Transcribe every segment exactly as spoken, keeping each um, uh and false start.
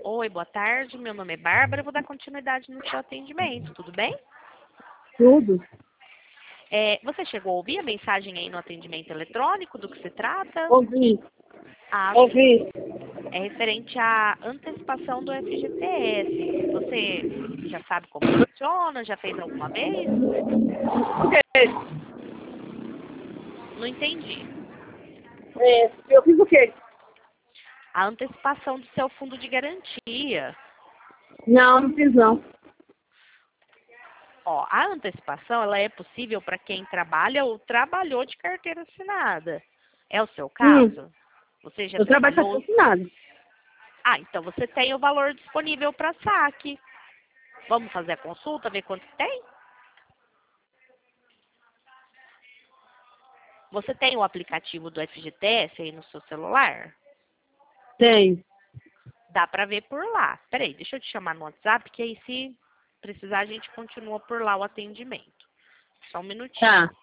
Oi, boa tarde. Meu nome é Bárbara. Eu vou dar continuidade no seu atendimento, tudo bem? Tudo. É, você chegou a ouvir a mensagem aí no atendimento eletrônico do que se trata? Ouvi. Ah, sim. Ouvi. É referente à antecipação do F G T S. Você já sabe como funciona? Já fez alguma vez? É, Não entendi. é, eu fiz o quê? A antecipação do seu fundo de garantia. Não, não fiz não. Ó, a antecipação ela é possível para quem trabalha ou trabalhou de carteira assinada. É o seu Hum, caso? Você já eu trabalho trabalhou? patrocinado. Ah, então você tem o valor disponível para saque. Vamos fazer a consulta, ver quanto tem? Você tem o aplicativo do F G T S aí no seu celular? Tem. Dá para ver por lá. Peraí, deixa eu te chamar no WhatsApp, que aí se precisar a gente continua por lá o atendimento. Só um minutinho. Tá.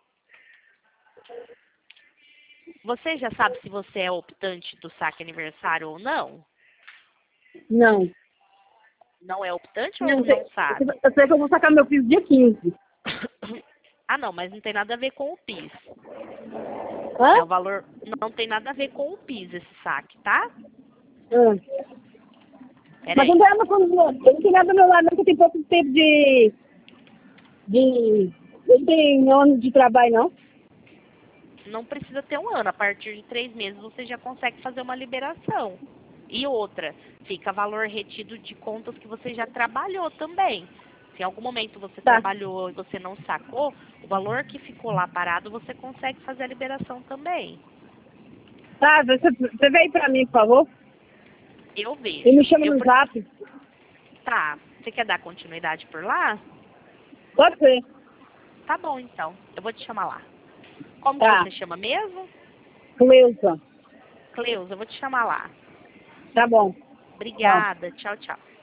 Você já sabe se você é optante do saque aniversário ou não? Não. Não é optante ou Não não sei. sabe? Eu sei que eu vou sacar meu piso dia quinze. Ah, não, mas não tem nada a ver com o PIS. É Hã? o valor, não tem nada a ver com o PIS esse saque, tá? Hã? Mas não Peraí. tem nada quando eu não tenho nada do meu lado, não, que eu tenho pouco tempo de. de. Eu não tenho ano de trabalho, não. Não precisa ter um ano. A partir de três meses você já consegue fazer uma liberação. E outra, fica valor retido de contas que você já trabalhou também. Se em algum momento você Tá. trabalhou e você não sacou, o valor que ficou lá parado você consegue fazer a liberação também. Tá, você, você vem pra mim, por favor. Eu E me vejo. chama Eu no pre- zap. Tá. Você quer dar continuidade por lá? Pode ser. Tá bom, então. Eu vou te chamar lá. Como que Tá. você chama mesmo? Cleusa. Cleusa, eu vou te chamar lá. Tá bom. Tchau. Obrigada. Tchau, tchau.